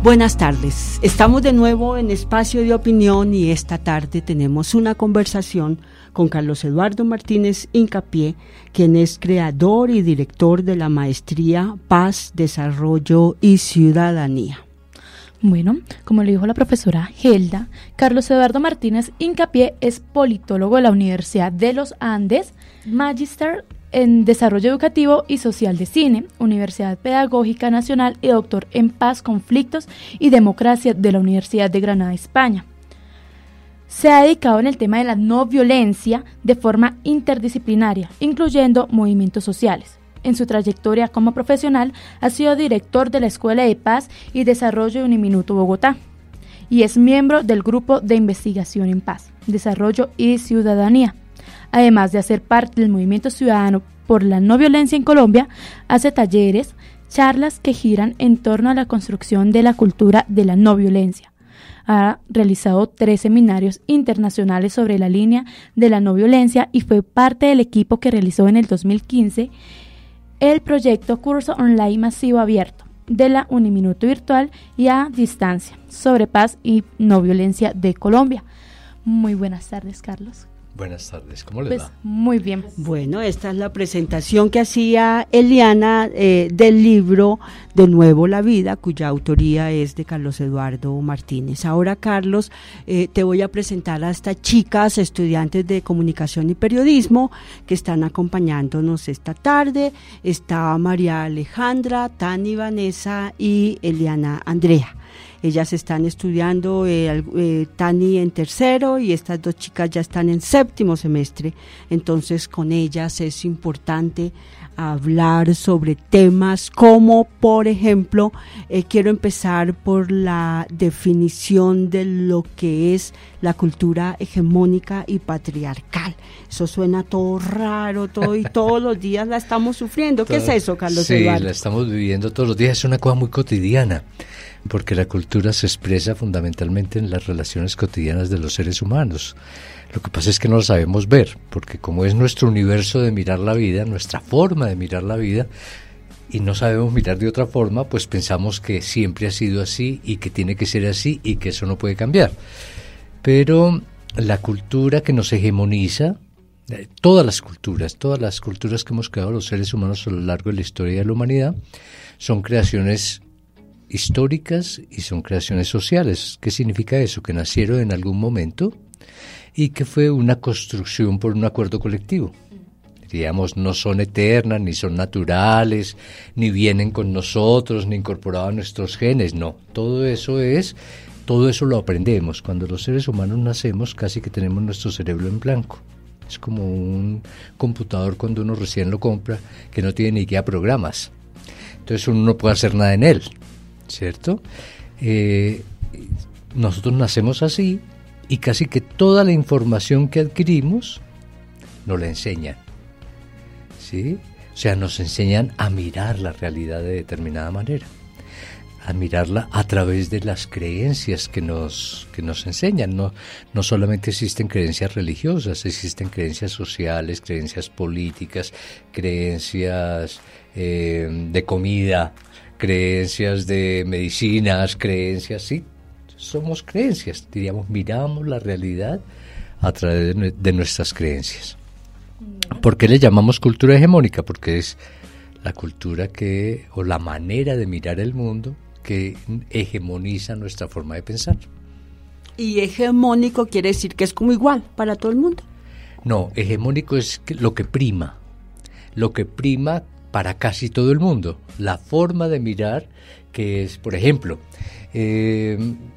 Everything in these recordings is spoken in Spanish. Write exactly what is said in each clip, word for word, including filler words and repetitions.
Buenas tardes, estamos de nuevo en Espacio de Opinión y esta tarde tenemos una conversación con Carlos Eduardo Martínez Hincapié, quien es creador y director de la maestría Paz, Desarrollo y Ciudadanía. Bueno, como le dijo la profesora Gelda, Carlos Eduardo Martínez Hincapié es politólogo de la Universidad de los Andes, Magister en Desarrollo Educativo y Social de Cine, Universidad Pedagógica Nacional y doctor en Paz, Conflictos y Democracia de la Universidad de Granada, España. Se ha dedicado en el tema de la no violencia de forma interdisciplinaria, incluyendo movimientos sociales. En su trayectoria como profesional ha sido director de la Escuela de Paz y Desarrollo de Uniminuto Bogotá y es miembro del Grupo de Investigación en Paz, Desarrollo y Ciudadanía. Además de hacer parte del movimiento ciudadano por la no violencia en Colombia, hace talleres, charlas que giran en torno a la construcción de la cultura de la no violencia. Ha realizado tres seminarios internacionales sobre la línea de la no violencia y fue parte del equipo que realizó en el dos mil quince el proyecto Curso Online Masivo Abierto de la Uniminuto Virtual y a Distancia sobre paz y no violencia de Colombia. Muy buenas tardes, Carlos. Buenas tardes, ¿cómo les pues, va? Muy bien. Bueno, esta es la presentación que hacía Eliana eh, del libro De Nuevo la Vida, cuya autoría es de Carlos Eduardo Martínez. Ahora, Carlos, eh, te voy a presentar a estas chicas, estudiantes de Comunicación y Periodismo, que están acompañándonos esta tarde. Está María Alejandra, Tani Vanessa y Eliana Andrea. Ellas están estudiando, eh, eh, Tani en tercero y estas dos chicas ya están en séptimo semestre. Entonces con ellas es importante hablar sobre temas como, por ejemplo, eh, quiero empezar por la definición de lo que es la cultura hegemónica y patriarcal. Eso suena todo raro, todo y todos los días la estamos sufriendo. ¿Qué Todo, es eso, Carlos sí, Eduardo? Sí, la estamos viviendo todos los días, es una cosa muy cotidiana, porque la cultura se expresa fundamentalmente en las relaciones cotidianas de los seres humanos. Lo que pasa es que no lo sabemos ver, porque como es nuestro universo de mirar la vida, nuestra forma de mirar la vida, y no sabemos mirar de otra forma, pues pensamos que siempre ha sido así y que tiene que ser así y que eso no puede cambiar. Pero la cultura que nos hegemoniza, eh, todas las culturas, todas las culturas que hemos creado los seres humanos a lo largo de la historia de la humanidad, son creaciones históricas y son creaciones sociales. ¿Qué significa eso? Que nacieron en algún momento y que fue una construcción por un acuerdo colectivo. Digamos, no son eternas, ni son naturales, ni vienen con nosotros, ni incorporados a nuestros genes, no. Todo eso es, todo eso lo aprendemos. Cuando los seres humanos nacemos, casi que tenemos nuestro cerebro en blanco. Es como un computador cuando uno recién lo compra, que no tiene ni siquiera programas. Entonces uno no puede hacer nada en él, ¿cierto? Eh, nosotros nacemos así y casi que toda la información que adquirimos nos la enseñan, ¿sí? O sea, nos enseñan a mirar la realidad de determinada manera, a mirarla a través de las creencias que nos, que nos enseñan. No, no solamente existen creencias religiosas, existen creencias sociales, creencias políticas, creencias eh, de comida, creencias de medicinas, creencias, sí, somos creencias, diríamos, miramos la realidad a través de, de nuestras creencias. ¿Por qué le llamamos cultura hegemónica? Porque es la cultura que, o la manera de mirar el mundo que hegemoniza nuestra forma de pensar. ¿Y hegemónico quiere decir que es como igual para todo el mundo? No, hegemónico es lo que prima, lo que prima para casi todo el mundo. La forma de mirar que es, por ejemplo, eh,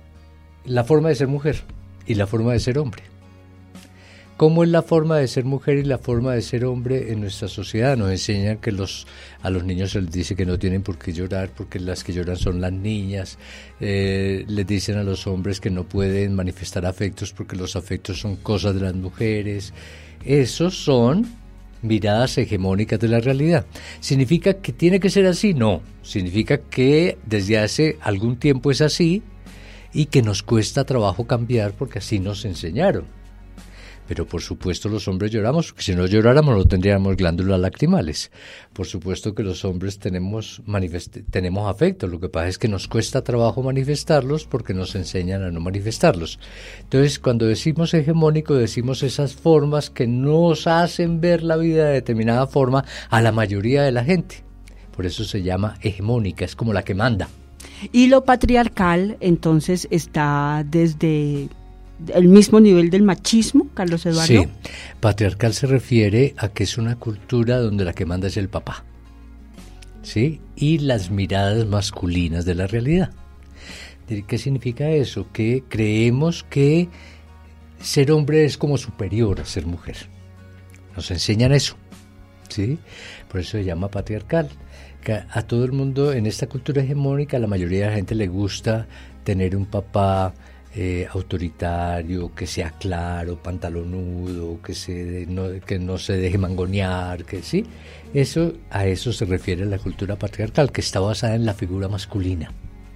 la forma de ser mujer y la forma de ser hombre. ¿Cómo es la forma de ser mujer y la forma de ser hombre en nuestra sociedad? Nos enseñan que los a los niños se les dice que no tienen por qué llorar porque las que lloran son las niñas. Eh, les dicen a los hombres que no pueden manifestar afectos porque los afectos son cosas de las mujeres. Esos son miradas hegemónicas de la realidad. ¿Significa que tiene que ser así? No. Significa que desde hace algún tiempo es así y que nos cuesta trabajo cambiar porque así nos enseñaron. Pero por supuesto los hombres lloramos, porque si no lloráramos no tendríamos glándulas lacrimales. Por supuesto que los hombres tenemos, manifest- tenemos afectos, lo que pasa es que nos cuesta trabajo manifestarlos porque nos enseñan a no manifestarlos. Entonces, cuando decimos hegemónico, decimos esas formas que nos hacen ver la vida de determinada forma a la mayoría de la gente. Por eso se llama hegemónica, es como la que manda. Y lo patriarcal, entonces, está desde el mismo nivel del machismo, Carlos Eduardo. Sí, patriarcal se refiere a que es una cultura donde la que manda es el papá, ¿sí? Y las miradas masculinas de la realidad. ¿Qué significa eso? Que creemos que ser hombre es como superior a ser mujer. Nos enseñan eso, ¿sí? Por eso se llama patriarcal. Que a todo el mundo en esta cultura hegemónica, a la mayoría de la gente le gusta tener un papá Eh, autoritario, que sea claro, pantalonudo, que se no, que no se deje mangonear, que sí, eso a eso se refiere la cultura patriarcal, que está basada en la figura masculina.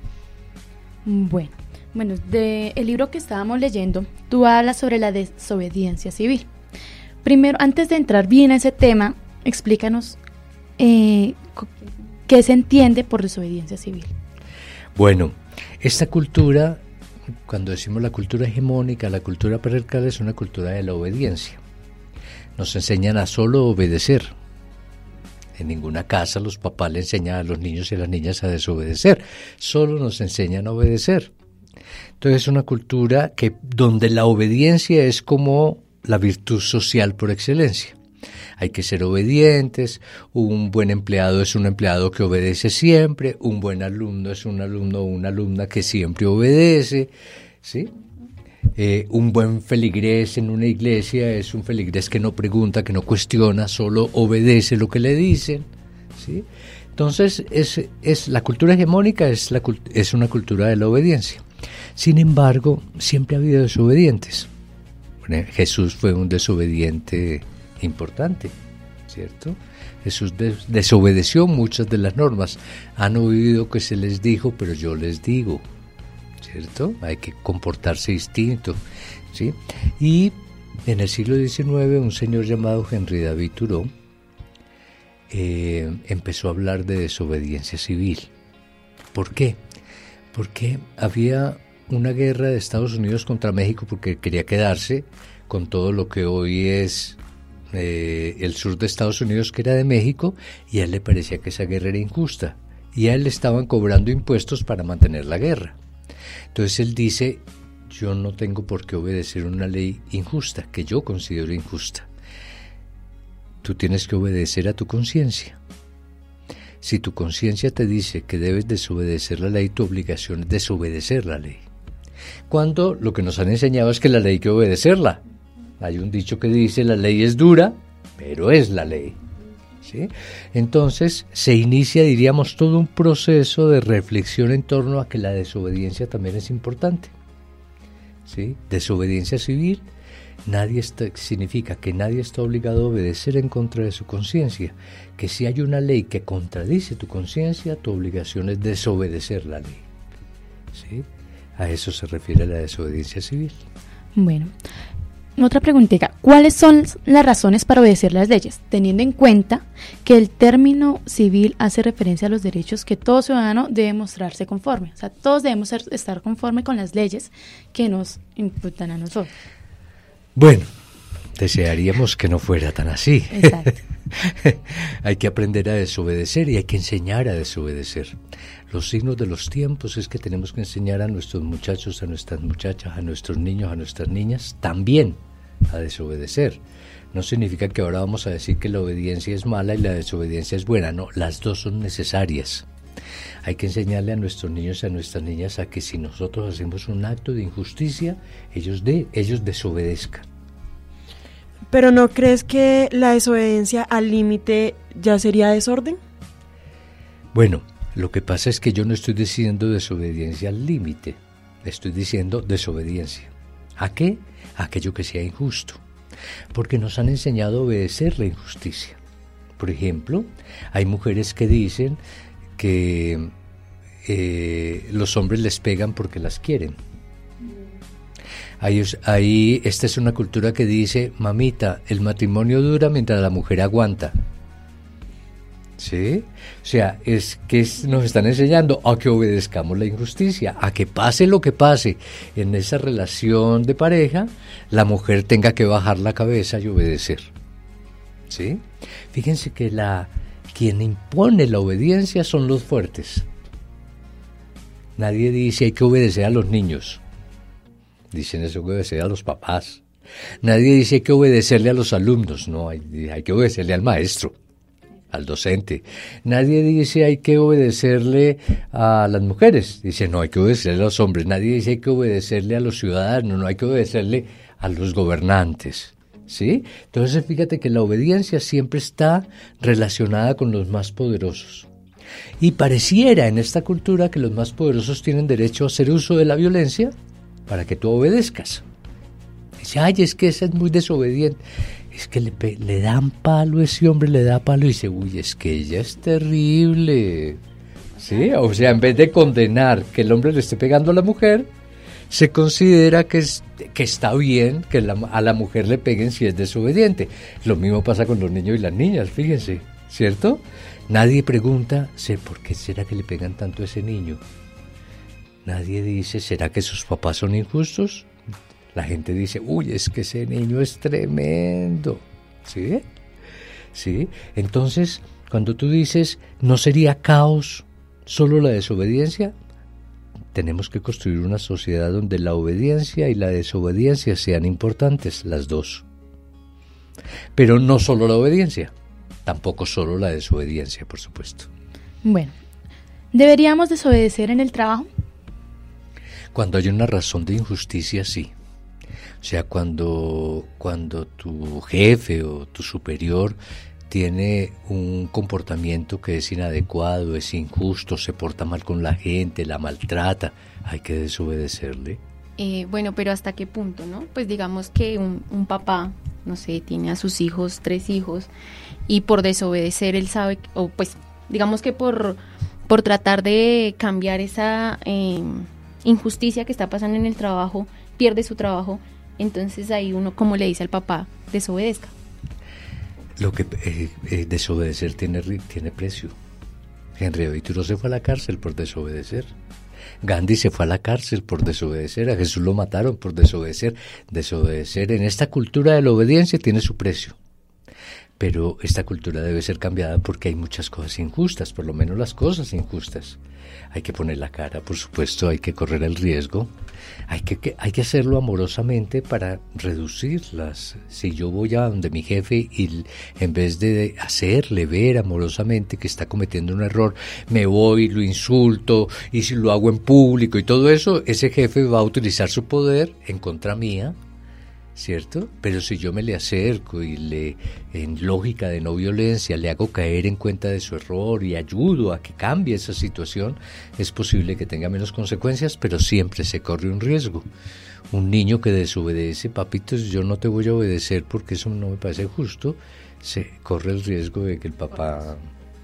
Bueno, bueno, de el libro que estábamos leyendo, tú hablas sobre la desobediencia civil. Primero, antes de entrar bien a ese tema, explícanos eh, qué se entiende por desobediencia civil. Bueno, esta cultura, cuando decimos la cultura hegemónica, la cultura patriarcal es una cultura de la obediencia. Nos enseñan a solo obedecer. En ninguna casa los papás le enseñan a los niños y a las niñas a desobedecer. Solo nos enseñan a obedecer. Entonces es una cultura que donde la obediencia es como la virtud social por excelencia. Hay que ser obedientes, un buen empleado es un empleado que obedece siempre, un buen alumno es un alumno o una alumna que siempre obedece, ¿sí? Eh, un buen feligrés en una iglesia es un feligrés que no pregunta, que no cuestiona, solo obedece lo que le dicen, ¿sí? Entonces, es, es, la cultura hegemónica es, la, es una cultura de la obediencia. Sin embargo, siempre ha habido desobedientes. Bueno, Jesús fue un desobediente importante, ¿cierto? Jesús des- desobedeció muchas de las normas. Han oído que se les dijo, pero yo les digo, ¿cierto? Hay que comportarse distinto, ¿sí? Y en el siglo diecinueve un señor llamado Henry David Thoreau eh, empezó a hablar de desobediencia civil. ¿Por qué? Porque había una guerra de Estados Unidos contra México porque quería quedarse con todo lo que hoy es eh, el sur de Estados Unidos, que era de México, y a él le parecía que esa guerra era injusta, y a él le estaban cobrando impuestos para mantener la guerra. Entonces él dice, yo no tengo por qué obedecer una ley injusta, que yo considero injusta. Tú tienes que obedecer a tu conciencia. Si tu conciencia te dice que debes desobedecer la ley, tu obligación es desobedecer la ley. Cuando lo que nos han enseñado es que la ley hay que obedecerla. Hay un dicho que dice, la ley es dura, pero es la ley, ¿sí? Entonces se inicia, diríamos, todo un proceso de reflexión en torno a que la desobediencia también es importante, ¿sí? Desobediencia civil, nadie está, significa que nadie está obligado a obedecer en contra de su conciencia, que si hay una ley que contradice tu conciencia, tu obligación es desobedecer la ley, ¿sí? A eso se refiere la desobediencia civil. Bueno, otra preguntita, ¿cuáles son las razones para obedecer las leyes? Teniendo en cuenta que el término civil hace referencia a los derechos que todo ciudadano debe mostrarse conforme. O sea, todos debemos ser, estar conforme con las leyes que nos imputan a nosotros. Bueno, desearíamos que no fuera tan así. Exacto. Hay que aprender a desobedecer y hay que enseñar a desobedecer. Los signos de los tiempos es que tenemos que enseñar a nuestros muchachos, a nuestras muchachas, a nuestros niños, a nuestras niñas, también a desobedecer. No significa que ahora vamos a decir que la obediencia es mala y la desobediencia es buena. No, las dos son necesarias. Hay que enseñarle a nuestros niños y a nuestras niñas a que si nosotros hacemos un acto de injusticia, ellos, de, ellos desobedezcan. ¿Pero no crees que la desobediencia al límite ya sería desorden? Bueno, lo que pasa es que yo no estoy diciendo desobediencia al límite, estoy diciendo desobediencia. ¿A qué? A aquello que sea injusto, porque nos han enseñado a obedecer la injusticia. Por ejemplo, hay mujeres que dicen que eh, los hombres les pegan porque las quieren. Ahí, ahí, esta es una cultura que dice, mamita, el matrimonio dura mientras la mujer aguanta. ¿Sí? O sea, es que es, nos están enseñando a que obedezcamos la injusticia, a que pase lo que pase en esa relación de pareja, la mujer tenga que bajar la cabeza y obedecer. ¿Sí? Fíjense que la quien impone la obediencia son los fuertes. Nadie dice hay que obedecer a los niños. Dicen eso, hay que obedecer a los papás. Nadie dice hay que obedecerle a los alumnos. No, hay, hay que obedecerle al maestro, al docente. Nadie dice hay que obedecerle a las mujeres. Dice no, hay que obedecerle a los hombres. Nadie dice hay que obedecerle a los ciudadanos. No, hay que obedecerle a los gobernantes. ¿Sí? Entonces fíjate que la obediencia siempre está relacionada con los más poderosos. Y pareciera en esta cultura que los más poderosos tienen derecho a hacer uso de la violencia para que tú obedezcas. Dice, ay, es que ese es muy desobediente. Es que le, le dan palo, ese hombre le da palo y dice, uy, es que ella es terrible. ¿Sí? O sea, en vez de condenar que el hombre le esté pegando a la mujer, se considera que, es, que está bien que la, a la mujer le peguen si es desobediente. Lo mismo pasa con los niños y las niñas, fíjense, ¿cierto? Nadie pregunta, ¿por qué será que le pegan tanto a ese niño? Nadie dice, ¿será que sus papás son injustos? La gente dice, uy, es que ese niño es tremendo. ¿Sí? ¿Sí? Entonces, cuando tú dices, ¿no sería caos solo la desobediencia? Tenemos que construir una sociedad donde la obediencia y la desobediencia sean importantes, las dos. Pero no solo la obediencia, tampoco solo la desobediencia, por supuesto. Bueno, ¿deberíamos desobedecer en el trabajo? Cuando hay una razón de injusticia, sí. O sea, cuando, cuando tu jefe o tu superior tiene un comportamiento que es inadecuado, es injusto, se porta mal con la gente, la maltrata, hay que desobedecerle. Eh, bueno, pero ¿hasta qué punto, no? Pues digamos que un, un papá, no sé, tiene a sus hijos, tres hijos, y por desobedecer él sabe, o pues digamos que por, por tratar de cambiar esa eh, injusticia que está pasando en el trabajo, pierde su trabajo, entonces ahí uno, como le dice al papá, desobedezca. Lo que eh, eh, desobedecer tiene, tiene precio. Henry David Thoreau se fue a la cárcel por desobedecer. Gandhi se fue a la cárcel por desobedecer. A Jesús lo mataron por desobedecer. Desobedecer en esta cultura de la obediencia tiene su precio. Pero esta cultura debe ser cambiada porque hay muchas cosas injustas, por lo menos las cosas injustas. Hay que poner la cara, por supuesto, hay que correr el riesgo. Hay que, que, hay que hacerlo amorosamente para reducirlas. Si yo voy a donde mi jefe y en vez de hacerle ver amorosamente que está cometiendo un error, me voy, lo insulto y si lo hago en público y todo eso, ese jefe va a utilizar su poder en contra mía, ¿cierto? Pero si yo me le acerco y le, en lógica de no violencia, le hago caer en cuenta de su error y ayudo a que cambie esa situación, es posible que tenga menos consecuencias, pero siempre se corre un riesgo. Un niño que desobedece, papitos, yo no te voy a obedecer porque eso no me parece justo, se corre el riesgo de que el papá...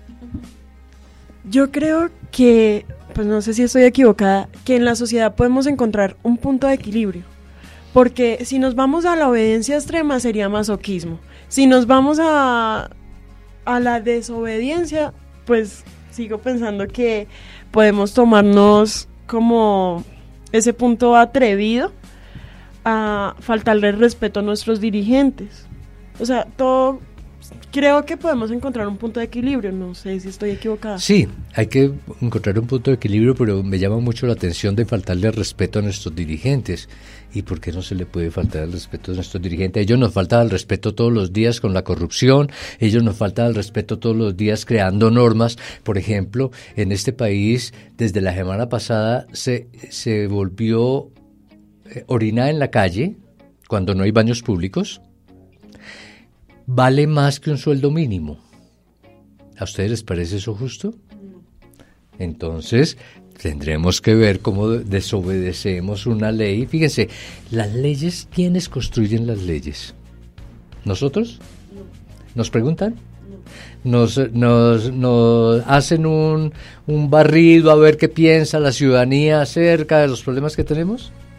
Yo creo que, pues no sé si estoy equivocada, que en la sociedad podemos encontrar un punto de equilibrio. Porque si nos vamos a la obediencia extrema sería masoquismo. Si nos vamos a, a la desobediencia, pues sigo pensando que podemos tomarnos como ese punto atrevido a faltarle el respeto a nuestros dirigentes. O sea, todo... Creo que podemos encontrar un punto de equilibrio, no sé si estoy equivocada. Sí, hay que encontrar un punto de equilibrio, pero me llama mucho la atención de faltarle el respeto a nuestros dirigentes. ¿Y por qué no se le puede faltar el respeto a nuestros dirigentes? Ellos nos faltan el respeto todos los días con la corrupción, ellos nos faltan el respeto todos los días creando normas. Por ejemplo, en este país, desde la semana pasada, se, se volvió eh, orinar en la calle, cuando no hay baños públicos, vale más que un sueldo mínimo. ¿A ustedes les parece eso justo? Entonces, tendremos que ver cómo desobedecemos una ley. Fíjense, las leyes, ¿quiénes construyen las leyes? ¿Nosotros? ¿Nos preguntan? Nos, nos, nos hacen un, un barrido a ver qué piensa la ciudadanía acerca de los problemas que tenemos.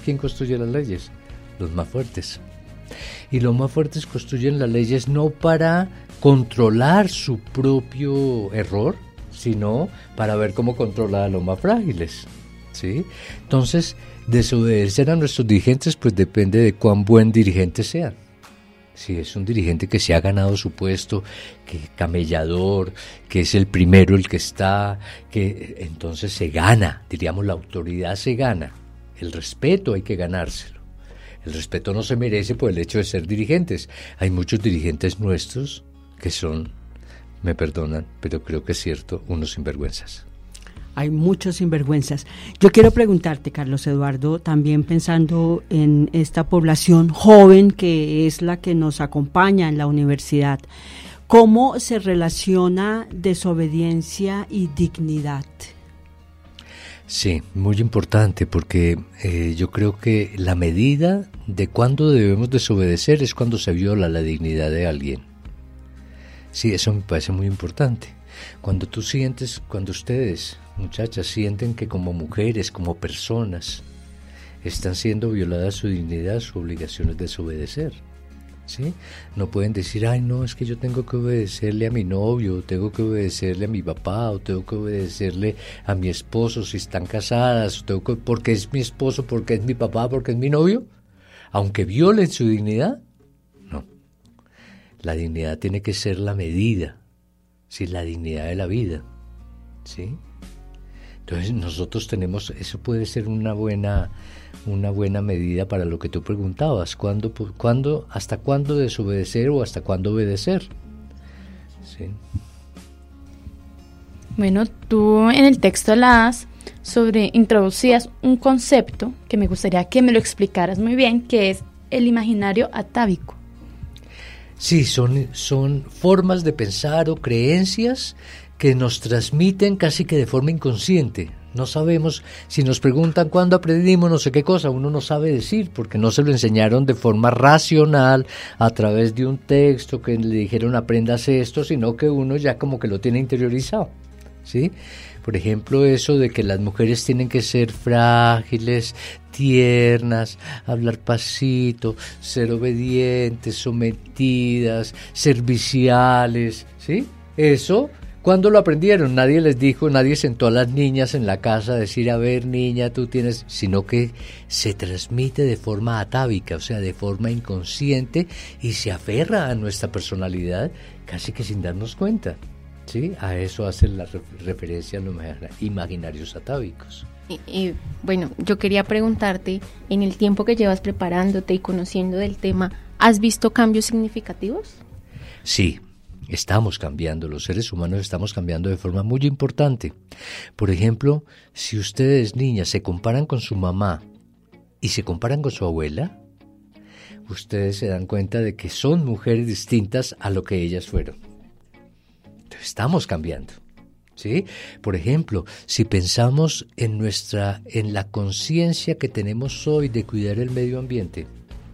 quién construye las leyes? Los más fuertes. Y los más fuertes construyen las leyes no para controlar su propio error, sino para ver cómo controlar a los más frágiles, ¿sí? Entonces, desobedecer a nuestros dirigentes pues depende de cuán buen dirigente sean. Si es un dirigente que se ha ganado su puesto, que camellador, que es el primero el que está, que entonces se gana, diríamos la autoridad se gana, el respeto hay que ganárselo. El respeto no se merece por el hecho de ser dirigentes. Hay muchos dirigentes nuestros que son, me perdonan, pero creo que es cierto, unos sinvergüenzas. Hay muchos sinvergüenzas. Yo quiero preguntarte, Carlos Eduardo, también pensando en esta población joven que es la que nos acompaña en la universidad, ¿cómo se relaciona desobediencia y dignidad? Sí, muy importante porque eh, yo creo que la medida de cuándo debemos desobedecer es cuando se viola la dignidad de alguien. Sí, eso me parece muy importante. Cuando tú sientes, cuando ustedes, muchachas, sienten que como mujeres, como personas, están siendo violadas su dignidad, su obligación es desobedecer. ¿Sí? No pueden decir, ay no, es que yo tengo que obedecerle a mi novio, o tengo que obedecerle a mi papá, o tengo que obedecerle a mi esposo si están casadas, o tengo que, porque es mi esposo, porque es mi papá, porque es mi novio, aunque violen su dignidad. No, la dignidad tiene que ser la medida, ¿sí? La dignidad de la vida, ¿sí? Entonces nosotros tenemos, eso puede ser una buena, una buena medida para lo que tú preguntabas, ¿cuándo, cuándo, hasta cuándo desobedecer o hasta cuándo obedecer? Sí. Bueno, tú en el texto las sobre introducías un concepto que me gustaría que me lo explicaras muy bien, que es el imaginario atávico. Sí, son, son formas de pensar o creencias que nos transmiten casi que de forma inconsciente. No sabemos, si nos preguntan cuándo aprendimos no sé qué cosa, uno no sabe decir porque no se lo enseñaron de forma racional a través de un texto que le dijeron aprendas esto, sino que uno ya como que lo tiene interiorizado, ¿sí? Por ejemplo, eso de que las mujeres tienen que ser frágiles, tiernas, hablar pasito, ser obedientes, sometidas, serviciales, ¿sí? Eso, ¿cuándo lo aprendieron? Nadie les dijo, nadie sentó a las niñas en la casa a decir, a ver, niña, tú tienes, sino que se transmite de forma atávica, o sea, de forma inconsciente y se aferra a nuestra personalidad casi que sin darnos cuenta, ¿sí? A eso hace la referencia a los imaginarios atávicos. Y, y, bueno, yo quería preguntarte, en el tiempo que llevas preparándote y conociendo del tema, ¿has visto cambios significativos? Sí. Estamos cambiando, los seres humanos estamos cambiando de forma muy importante. Por ejemplo, si ustedes, niñas, se comparan con su mamá y se comparan con su abuela, ustedes se dan cuenta de que son mujeres distintas a lo que ellas fueron. Entonces, estamos cambiando, ¿sí? Por ejemplo, si pensamos en nuestra, en la conciencia que tenemos hoy de cuidar el medio ambiente,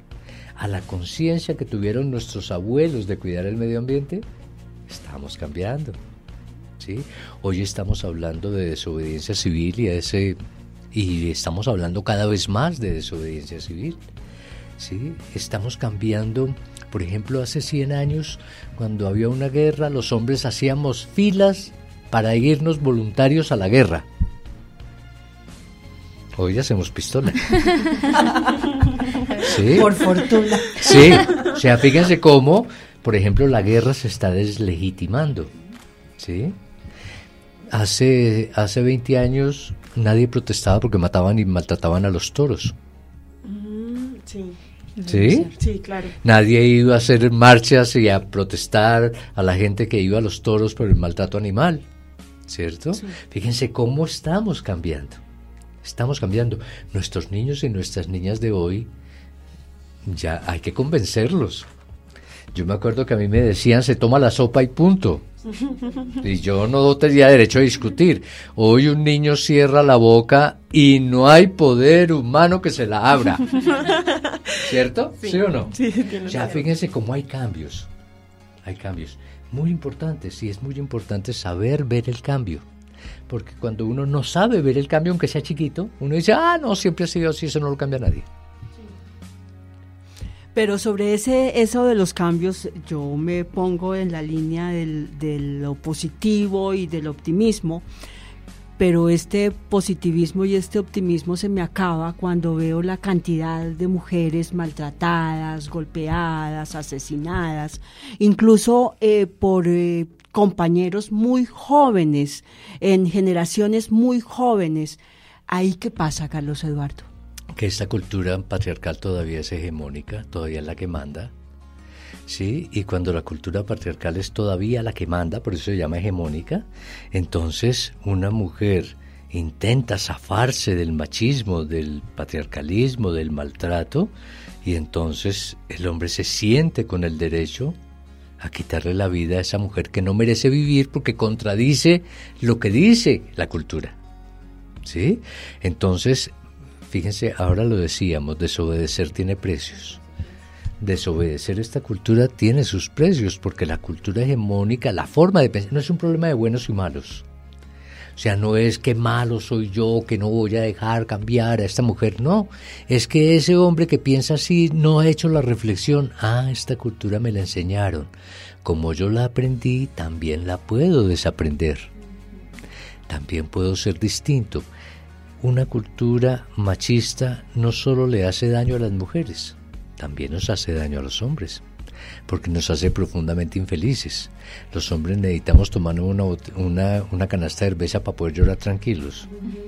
a la conciencia que tuvieron nuestros abuelos de cuidar el medio ambiente, estamos cambiando, ¿sí? Hoy estamos hablando de desobediencia civil y, ese, y estamos hablando cada vez más de desobediencia civil, ¿sí? Estamos cambiando, por ejemplo, hace cien años, cuando había una guerra, los hombres hacíamos filas para irnos voluntarios a la guerra. Hoy hacemos pistola. ¿Sí? Por fortuna. Sí, o sea, fíjense cómo, por ejemplo, la guerra se está deslegitimando, ¿sí? Hace, hace veinte años nadie protestaba porque mataban y maltrataban a los toros. Mm, sí. ¿Sí? Sí, claro. Nadie iba a hacer marchas y a protestar a la gente que iba a los toros por el maltrato animal, ¿cierto? Sí. Fíjense cómo estamos cambiando. Estamos cambiando. Nuestros niños y nuestras niñas de hoy, ya hay que convencerlos. Yo me acuerdo que a mí me decían, se toma la sopa y punto. Y yo no tenía derecho a discutir. Hoy un niño cierra la boca y no hay poder humano que se la abra. ¿Cierto? ¿Sí, ¿Sí o no? Sí, tiene o sea, fíjense cómo hay cambios. Hay cambios. Muy importante, sí, es muy importante saber ver el cambio. porque cuando uno no sabe ver el cambio, aunque sea chiquito, uno dice, ah, no, siempre ha sido así, eso no lo cambia nadie. Pero sobre ese eso de los cambios, yo me pongo en la línea del, de lo positivo y del optimismo, pero este positivismo y este optimismo se me acaba cuando veo la cantidad de mujeres maltratadas, golpeadas, asesinadas, incluso eh, por eh, compañeros muy jóvenes, en generaciones muy jóvenes. ¿Ahí qué pasa, Carlos Eduardo? Que esta cultura patriarcal todavía es hegemónica, todavía es la que manda, ¿sí? Y cuando la cultura patriarcal es todavía la que manda, por eso se llama hegemónica, entonces una mujer intenta zafarse del machismo, del patriarcalismo, del maltrato, y entonces el hombre se siente con el derecho a quitarle la vida a esa mujer que no merece vivir porque contradice lo que dice la cultura, ¿sí? Entonces, fíjense, ahora lo decíamos, desobedecer tiene precios. Desobedecer esta cultura tiene sus precios, porque la cultura hegemónica, la forma de pensar, no es un problema de buenos y malos. O sea, no es que malo soy yo, que no voy a dejar cambiar a esta mujer, no. Es que ese hombre que piensa así no ha hecho la reflexión, ah, esta cultura me la enseñaron. Como yo la aprendí, también la puedo desaprender. También puedo ser distinto. Una cultura machista no solo le hace daño a las mujeres, también nos hace daño a los hombres, porque nos hace profundamente infelices. Los hombres necesitamos tomar una, una, una canasta de cerveza para poder llorar tranquilos,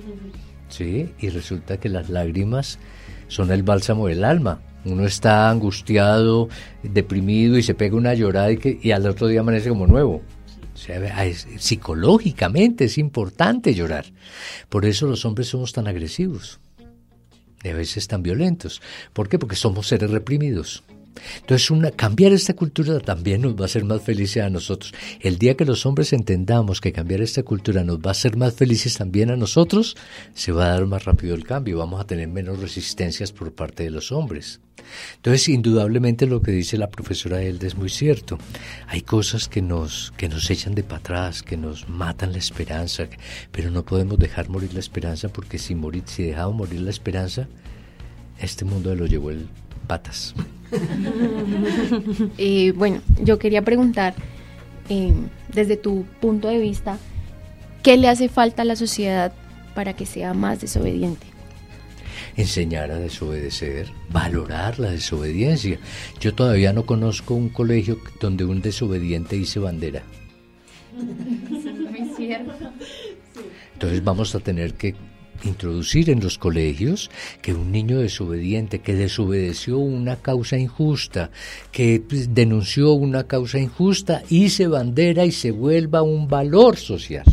¿sí? Y resulta que las lágrimas son el bálsamo del alma. Uno está angustiado, deprimido y se pega una llorada y, que, y al otro día amanece como nuevo. O sea, es, psicológicamente es importante llorar. Por eso los hombres somos tan agresivos y a veces tan violentos. ¿Por qué? Porque somos seres reprimidos. Entonces, una, cambiar esta cultura también nos va a hacer más felices a nosotros. El día que los hombres entendamos que cambiar esta cultura nos va a hacer más felices también a nosotros, se va a dar más rápido el cambio, vamos a tener menos resistencias por parte de los hombres. Entonces, indudablemente lo que dice la profesora Helda es muy cierto. Hay cosas que nos, que nos echan de para atrás, que nos matan la esperanza, pero no podemos dejar morir la esperanza, porque si, morir, si dejamos morir la esperanza, este mundo lo llevó el patas. eh, bueno, yo quería preguntar, eh, desde tu punto de vista, ¿qué le hace falta a la sociedad para que sea más desobediente? Enseñar a desobedecer, valorar la desobediencia. Yo todavía no conozco un colegio donde un desobediente hice bandera. Muy cierto. Entonces vamos a tener que introducir en los colegios que un niño desobediente, que desobedeció una causa injusta, que denunció una causa injusta, hice bandera y se vuelva un valor social.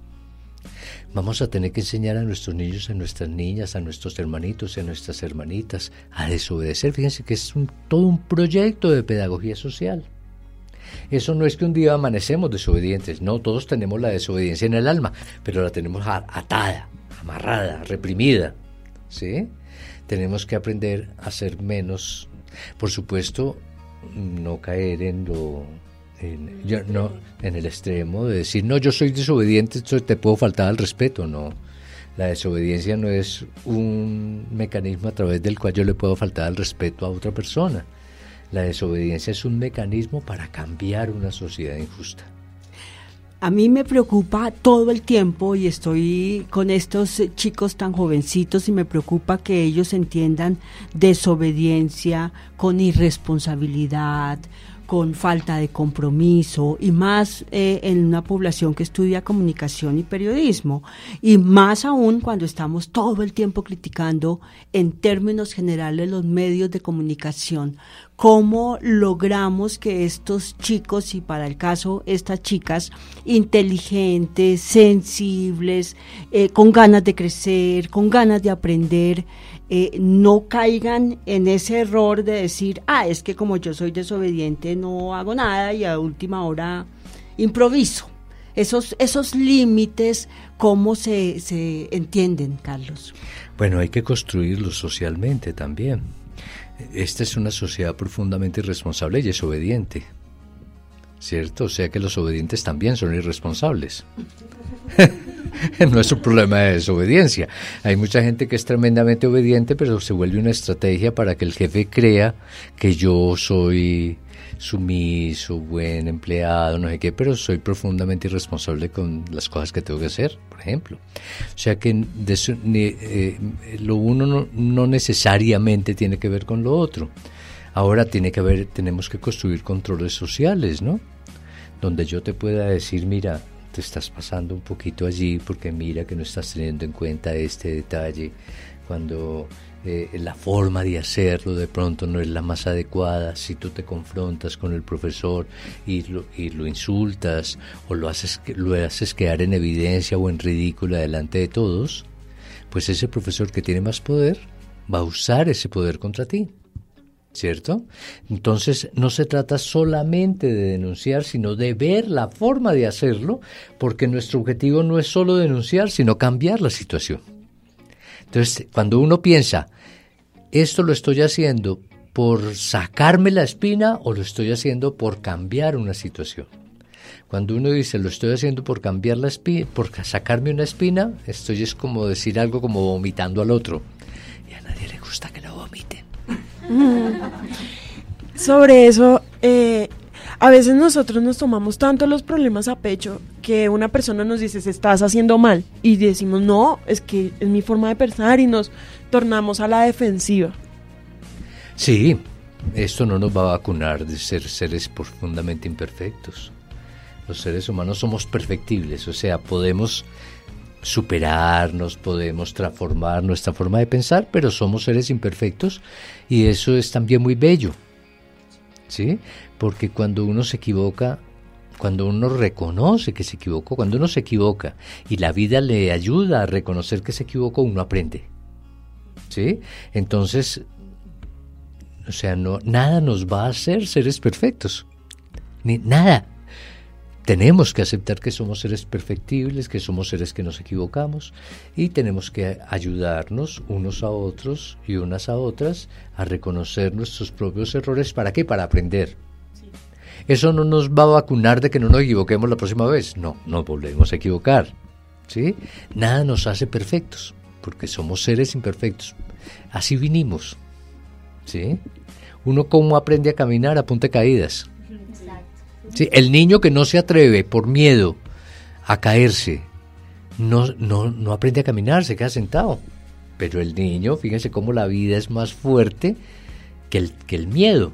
Vamos a tener que enseñar a nuestros niños, a nuestras niñas, a nuestros hermanitos y a nuestras hermanitas a desobedecer. Fíjense que es un, todo un proyecto de pedagogía social. Eso no es que un día amanecemos desobedientes, no, todos tenemos la desobediencia en el alma, pero la tenemos atada, amarrada, reprimida, ¿sí? Tenemos que aprender a ser menos, por supuesto, no caer en lo, en, yo, no, en el extremo de decir, no, yo soy desobediente, entonces te puedo faltar al respeto, no. La desobediencia no es un mecanismo a través del cual yo le puedo faltar al respeto a otra persona. La desobediencia es un mecanismo para cambiar una sociedad injusta. A mí me preocupa todo el tiempo, y estoy con estos chicos tan jovencitos, y me preocupa que ellos entiendan desobediencia con irresponsabilidad, con falta de compromiso, y más eh, en una población que estudia comunicación y periodismo, y más aún cuando estamos todo el tiempo criticando en términos generales los medios de comunicación. ¿Cómo logramos que estos chicos, y para el caso estas chicas, inteligentes, sensibles, eh, con ganas de crecer, con ganas de aprender, eh, no caigan en ese error de decir, ah, es que como yo soy desobediente no hago nada y a última hora improviso? Esos, esos límites, ¿cómo se, se entienden, Carlos? Bueno, hay que construirlos socialmente también. Esta es una sociedad profundamente irresponsable y desobediente, ¿cierto? O sea que los obedientes también son irresponsables. No es un problema de desobediencia. Hay mucha gente que es tremendamente obediente, pero se vuelve una estrategia para que el jefe crea que yo soy sumiso, buen empleado, no sé qué, pero soy profundamente irresponsable con las cosas que tengo que hacer, por ejemplo. O sea que de eso, eh, lo uno no, no necesariamente tiene que ver con lo otro. Ahora tiene que haber, tenemos que construir controles sociales, ¿no? Donde yo te pueda decir, mira, te estás pasando un poquito allí porque mira que no estás teniendo en cuenta este detalle, cuando eh, la forma de hacerlo de pronto no es la más adecuada. Si tú te confrontas con el profesor y lo, y lo insultas o lo haces, lo haces quedar en evidencia o en ridículo delante de todos, pues ese profesor que tiene más poder va a usar ese poder contra ti, ¿cierto? Entonces no se trata solamente de denunciar, sino de ver la forma de hacerlo, porque nuestro objetivo no es solo denunciar, sino cambiar la situación. Entonces, cuando uno piensa, esto lo estoy haciendo por sacarme la espina o lo estoy haciendo por cambiar una situación. Cuando uno dice, lo estoy haciendo por cambiar la espina, por sacarme una espina, esto es como decir algo como vomitando al otro. Y a nadie le gusta que lo vomiten. Sobre eso, eh, a veces nosotros nos tomamos tanto los problemas a pecho que una persona nos dice, estás haciendo mal, y decimos, no, es que es mi forma de pensar, y nos tornamos a la defensiva. Sí, esto no nos va a vacunar de ser seres profundamente imperfectos. Los seres humanos somos perfectibles, o sea, podemos superarnos, podemos transformar nuestra forma de pensar, pero somos seres imperfectos y eso es también muy bello, ¿sí? Porque cuando uno se equivoca, cuando uno reconoce que se equivocó, cuando uno se equivoca y la vida le ayuda a reconocer que se equivocó, uno aprende, ¿sí? Entonces, o sea, no, nada nos va a hacer seres perfectos, ni nada. Tenemos que aceptar que somos seres perfectibles, que somos seres que nos equivocamos y tenemos que ayudarnos unos a otros y unas a otras a reconocer nuestros propios errores. ¿Para qué? Para aprender. Sí. Eso no nos va a vacunar de que no nos equivoquemos la próxima vez. No, nos volvemos a equivocar, ¿sí? Nada nos hace perfectos porque somos seres imperfectos. Así vinimos, ¿sí? Uno cómo aprende a caminar a punta de caídas. Sí, el niño que no se atreve por miedo a caerse, no, no, no aprende a caminar, se queda sentado. Pero el niño, fíjense cómo la vida es más fuerte que el, que el miedo.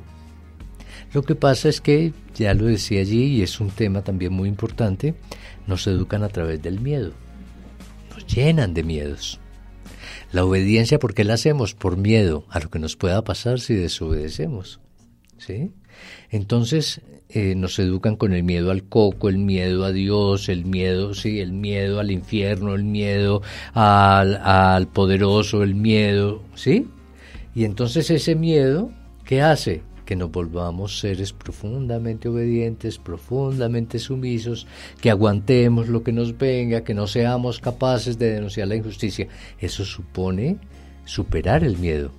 Lo que pasa es que, ya lo decía allí, y es un tema también muy importante, nos educan a través del miedo. Nos llenan de miedos. La obediencia, ¿por qué la hacemos? Por miedo a lo que nos pueda pasar si desobedecemos, ¿sí? Entonces eh, nos educan con el miedo al coco, el miedo a Dios, el miedo, sí, el miedo al infierno, el miedo al, al poderoso, el miedo, ¿sí? Y entonces ese miedo, ¿qué hace? Que nos volvamos seres profundamente obedientes, profundamente sumisos, que aguantemos lo que nos venga, que no seamos capaces de denunciar la injusticia. Eso supone superar el miedo.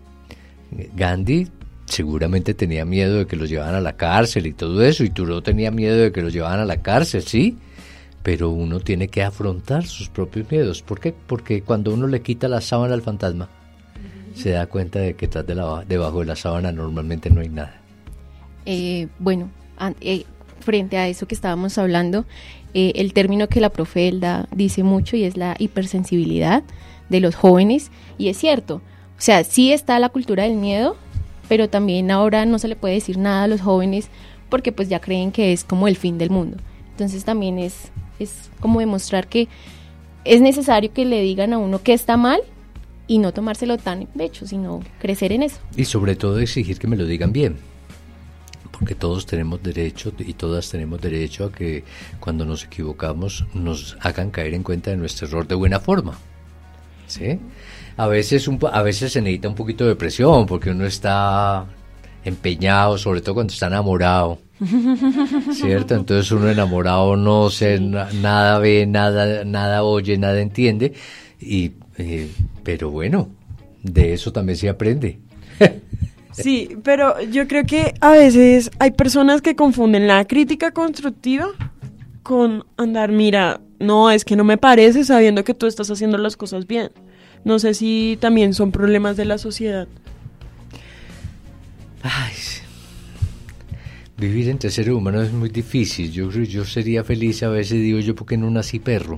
Gandhi seguramente tenía miedo de que los llevaran a la cárcel y todo eso, y Thoreau tenía miedo de que los llevaran a la cárcel, sí, pero uno tiene que afrontar sus propios miedos. ¿Por qué? Porque cuando uno le quita la sábana al fantasma, uh-huh, se da cuenta de que tras de la, debajo de la sábana normalmente no hay nada. Eh, bueno, eh, frente a eso que estábamos hablando, eh, el término que la profe Elda dice mucho y es la hipersensibilidad de los jóvenes, y es cierto, o sea, sí está la cultura del miedo, pero también ahora no se le puede decir nada a los jóvenes porque pues ya creen que es como el fin del mundo. Entonces también es, es como demostrar que es necesario que le digan a uno que está mal y no tomárselo tan en pecho, sino crecer en eso. Y sobre todo exigir que me lo digan bien, porque todos tenemos derecho y todas tenemos derecho a que cuando nos equivocamos nos hagan caer en cuenta de nuestro error de buena forma, ¿sí? A veces, un, a veces se necesita un poquito de presión porque uno está empeñado, sobre todo cuando está enamorado, ¿cierto? Entonces uno enamorado no se, nada ve, nada, nada oye, nada entiende, y, eh, pero bueno, de eso también se aprende. Sí, pero yo creo que a veces hay personas que confunden la crítica constructiva con andar, mira, no, es que no me parece sabiendo que tú estás haciendo las cosas bien. No sé si también son problemas de la sociedad. Ay, vivir entre seres humanos es muy difícil. Yo yo sería feliz, a veces digo yo, porque no nací perro.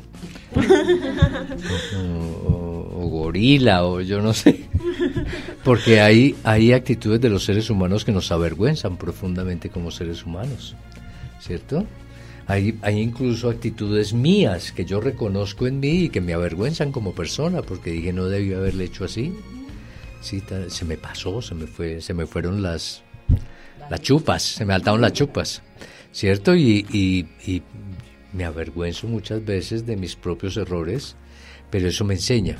o, o, o gorila, o yo no sé. Porque hay, hay actitudes de los seres humanos que nos avergüenzan profundamente como seres humanos, ¿cierto? Hay, hay incluso actitudes mías que yo reconozco en mí y que me avergüenzan como persona, porque dije, no debí haberle hecho así. Sí, ta, se me pasó, se me fue, se me fueron las... las chupas, se me saltaron las chupas, ¿cierto? Y, y, y me avergüenzo muchas veces de mis propios errores, pero eso me enseña.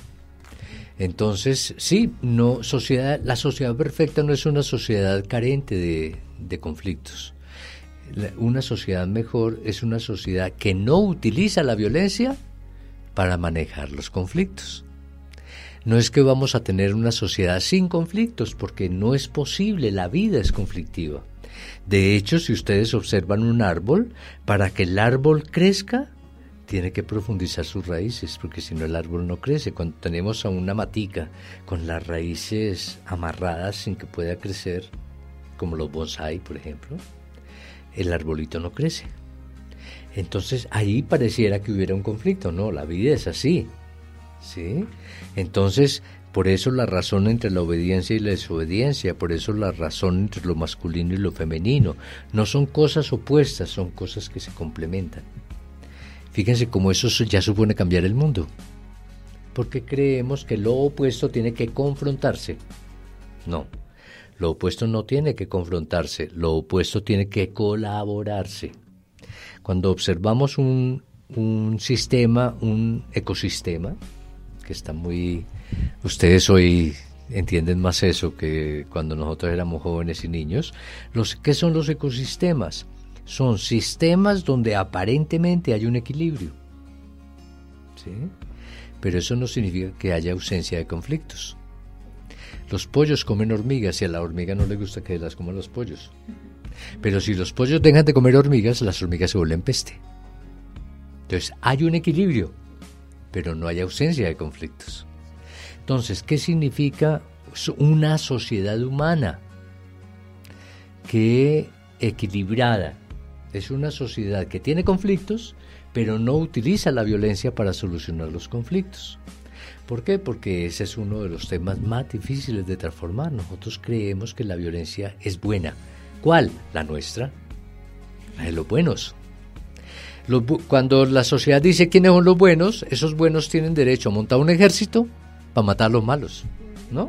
Entonces, sí, no, sociedad, la sociedad perfecta no es una sociedad carente de, de conflictos. La, una sociedad mejor es una sociedad que no utiliza la violencia para manejar los conflictos. No es que vamos a tener una sociedad sin conflictos, porque no es posible, la vida es conflictiva. De hecho, si ustedes observan un árbol, para que el árbol crezca, tiene que profundizar sus raíces, porque si no el árbol no crece. Cuando tenemos a una matica con las raíces amarradas sin que pueda crecer, como los bonsái, por ejemplo, el arbolito no crece. Entonces, ahí pareciera que hubiera un conflicto. No, la vida es así. ¿Sí? Entonces, por eso la razón entre la obediencia y la desobediencia, por eso la razón entre lo masculino y lo femenino, no son cosas opuestas, son cosas que se complementan. Fíjense cómo eso ya supone cambiar el mundo, porque creemos que lo opuesto tiene que confrontarse. No, lo opuesto no tiene que confrontarse, lo opuesto tiene que colaborarse. Cuando observamos un, un sistema, un ecosistema, que está muy... Ustedes hoy entienden más eso que cuando nosotros éramos jóvenes y niños. Los, ¿qué son los ecosistemas? Son sistemas donde aparentemente hay un equilibrio, ¿sí? Pero eso no significa que haya ausencia de conflictos. Los pollos comen hormigas y a la hormiga no le gusta que las coman los pollos. Pero si los pollos dejan de comer hormigas, las hormigas se vuelven peste. Entonces hay un equilibrio, pero no hay ausencia de conflictos. Entonces, ¿qué significa una sociedad humana? Que equilibrada. Es una sociedad que tiene conflictos, pero no utiliza la violencia para solucionar los conflictos. ¿Por qué? Porque ese es uno de los temas más difíciles de transformar. Nosotros creemos que la violencia es buena. ¿Cuál? La nuestra. La de los buenos. Los, cuando la sociedad dice quiénes son los buenos, esos buenos tienen derecho a montar un ejército para matar a los malos, ¿no?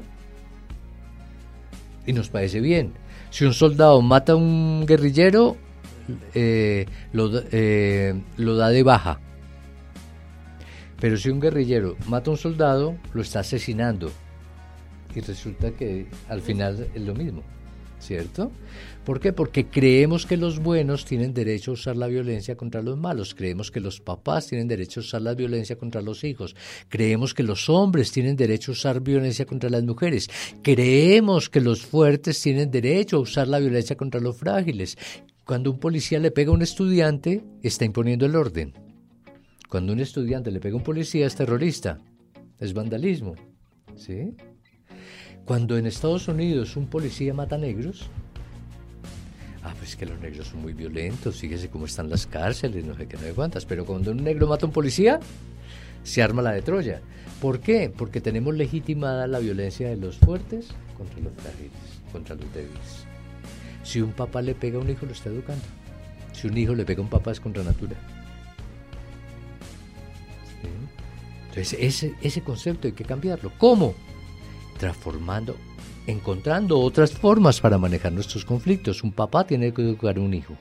Y nos parece bien. Si un soldado mata a un guerrillero, eh, lo, eh, lo da de baja. Pero si un guerrillero mata a un soldado, lo está asesinando. Y resulta que al final es lo mismo, ¿cierto? ¿Por qué? Porque creemos que los buenos tienen derecho a usar la violencia contra los malos. Creemos que los papás tienen derecho a usar la violencia contra los hijos. Creemos que los hombres tienen derecho a usar violencia contra las mujeres. Creemos que los fuertes tienen derecho a usar la violencia contra los frágiles. Cuando un policía le pega a un estudiante, está imponiendo el orden. Cuando un estudiante le pega a un policía, es terrorista. Es vandalismo, ¿sí? Cuando en Estados Unidos un policía mata negros, ah, pues que los negros son muy violentos, fíjese cómo están las cárceles, no sé qué, no sé cuántas, pero cuando un negro mata a un policía, se arma la de Troya. ¿Por qué? Porque tenemos legitimada la violencia de los fuertes contra los frágiles, contra los débiles. Si un papá le pega a un hijo, lo está educando. Si un hijo le pega a un papá, es contra natura. ¿Sí? Entonces, ese, ese concepto hay que cambiarlo. ¿Cómo? Transformando, encontrando otras formas para manejar nuestros conflictos. Un papá tiene que educar a un hijo.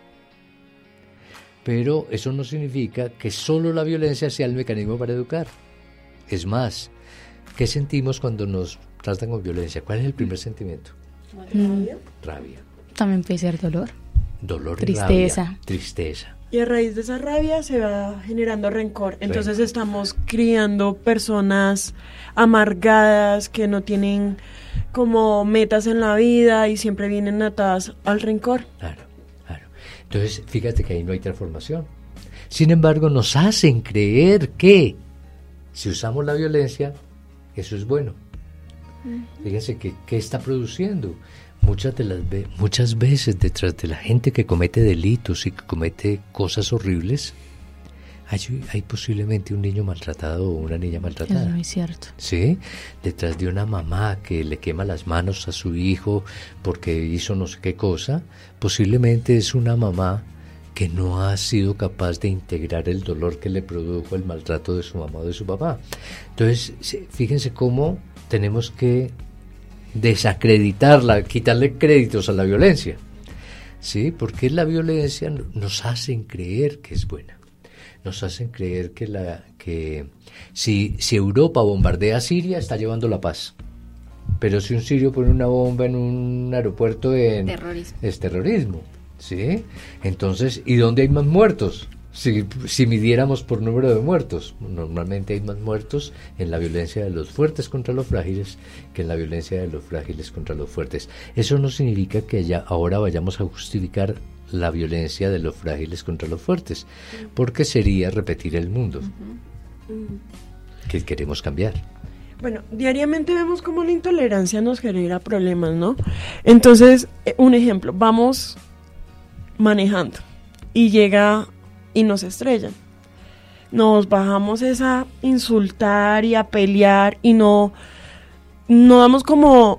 Pero eso no significa que solo la violencia sea el mecanismo para educar. Es más, ¿qué sentimos cuando nos tratan con violencia? ¿Cuál es el primer sentimiento? ¿Rabia? Rabia. También puede ser dolor. Dolor y Tristeza. rabia. Tristeza. Y a raíz de esa rabia se va generando rencor. Entonces rencor. Estamos criando personas amargadas que no tienen como metas en la vida y siempre vienen atadas al rencor. Claro, claro. Entonces, fíjate que ahí no hay transformación. Sin embargo, nos hacen creer que si usamos la violencia, eso es bueno. Uh-huh. Fíjense que qué está produciendo. Muchas de las ve- muchas veces detrás de la gente que comete delitos y que comete cosas horribles, hay, hay posiblemente un niño maltratado o una niña maltratada. Es muy cierto. Sí, detrás de una mamá que le quema las manos a su hijo porque hizo no sé qué cosa, posiblemente es una mamá que no ha sido capaz de integrar el dolor que le produjo el maltrato de su mamá o de su papá. Entonces, fíjense cómo tenemos que desacreditarla, quitarle créditos a la violencia, ¿sí? Porque la violencia nos hacen creer que es buena. Nos hacen creer que la que si, si Europa bombardea a Siria, está llevando la paz. Pero si un sirio pone una bomba en un aeropuerto, en, terrorismo. es terrorismo. ¿Sí? Entonces, ¿y dónde hay más muertos? Si, si midiéramos por número de muertos, normalmente hay más muertos en la violencia de los fuertes contra los frágiles que en la violencia de los frágiles contra los fuertes. Eso no significa que ya ahora vayamos a justificar la violencia de los frágiles contra los fuertes, porque sería repetir el mundo uh-huh. que queremos cambiar. Bueno, diariamente vemos cómo la intolerancia nos genera problemas, ¿no? Entonces, un ejemplo, vamos manejando y llega y nos estrellan. Nos bajamos esa a insultar y a pelear y no, no damos como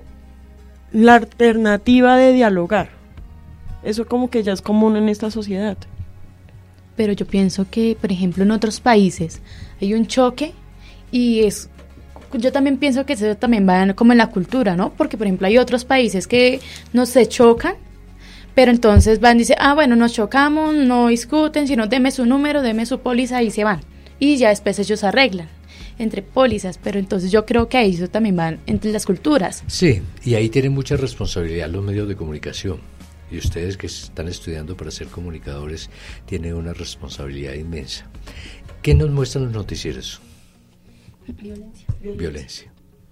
la alternativa de dialogar. Eso como que ya es común en esta sociedad. Pero yo pienso que, por ejemplo, en otros países hay un choque y es... Yo también pienso que eso también va como en la cultura, ¿no? Porque, por ejemplo, hay otros países que no se chocan, pero entonces van y dicen, ah, bueno, nos chocamos, no discuten, sino deme su número, deme su póliza y se van. Y ya después ellos arreglan entre pólizas, pero entonces yo creo que ahí eso también va entre las culturas. Sí, y ahí tienen mucha responsabilidad los medios de comunicación. Y ustedes que están estudiando para ser comunicadores tienen una responsabilidad inmensa. ¿Qué nos muestran los noticieros? Violencia. Violencia.